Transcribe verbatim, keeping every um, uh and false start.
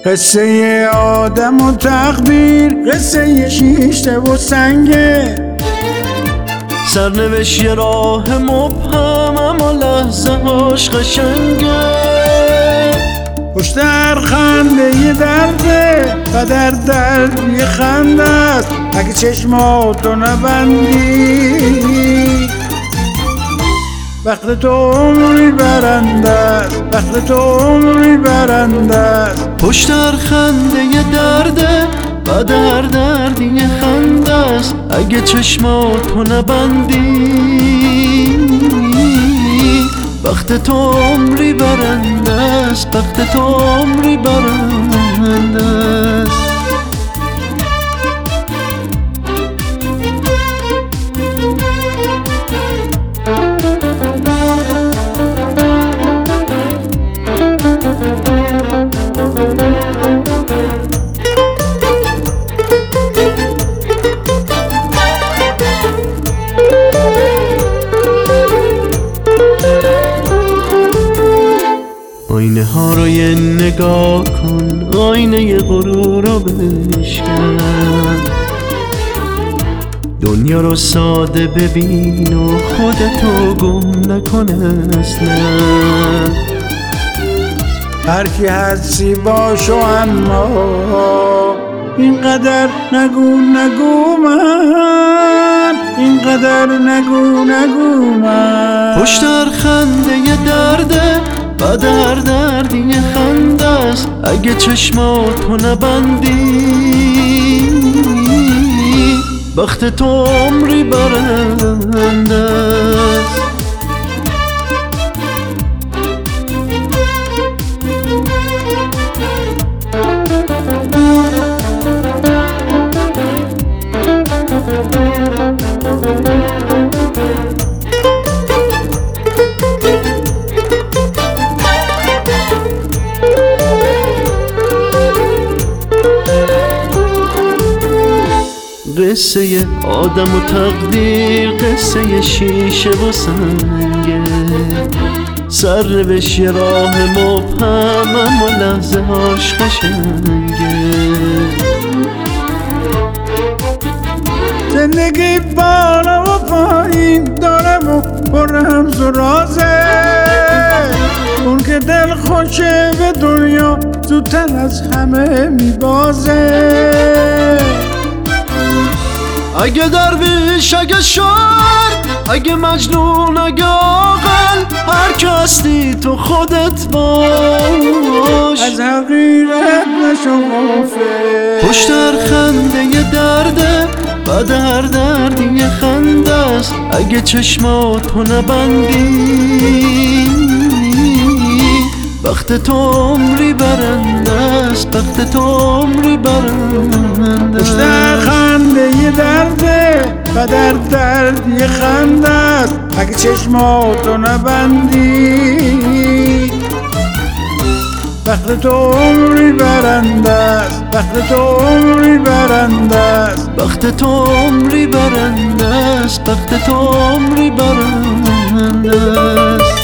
قصه آدم و تقدیر، قصه شیشته و سنگه. سرنوشت یه راه مبهم اما لحظه هاش قشنگه. پشت هر خنده یه درده و در درد یه خنده است. اگه چشماتو نبندی وقت تو عمری برنده است، وقت تو عمری برنده است. پشت هر خنده یه درده و در درد یه خنده است. اگه چشماتو نبندی وقت تو عمری برنده است، وقت تو عمری برنده است. آینه ها رو یه نگاه کن، آینه ی غرور رو بشکن. دنیا رو ساده ببین و خودتو گم نکن اصلا. هر کی هستی باشو اما اینقدر نگو نگو من، اینقدر نگو نگو من. پشت هر خنده یه درده و در درد یه خنده است. اگه چشماتو نبندی وقت تو عمری برنده است. قصه آدم و تقدیر، قصه شیشه و سنگه. سرنوشت یه راه مبهم اما لحظه هاش قشنگه. زندگی بالا و پایین داره و پر رمز و رازه. اون که دل خوشه به دنیا زودتر از همه میبازه. اگه درویش، اگه شاعر، اگه مجنون، اگه عاقل، هر که هستی تو خودت باش. از حقیقت نشو غافل. پشت هر خنده یه درده و در درد یه خنده است. اگه چشماتو نبندی وقت تو عمری برنده است، وقت تو عمری برنده است. پشت هر خنده یه درده و در درد یه خنده است. اگه چشماتو نبندی وقت تو عمری برنده است، وقت تو عمری برنده است. وقت تو عمری برنده است، وقت تو عمری برنده است.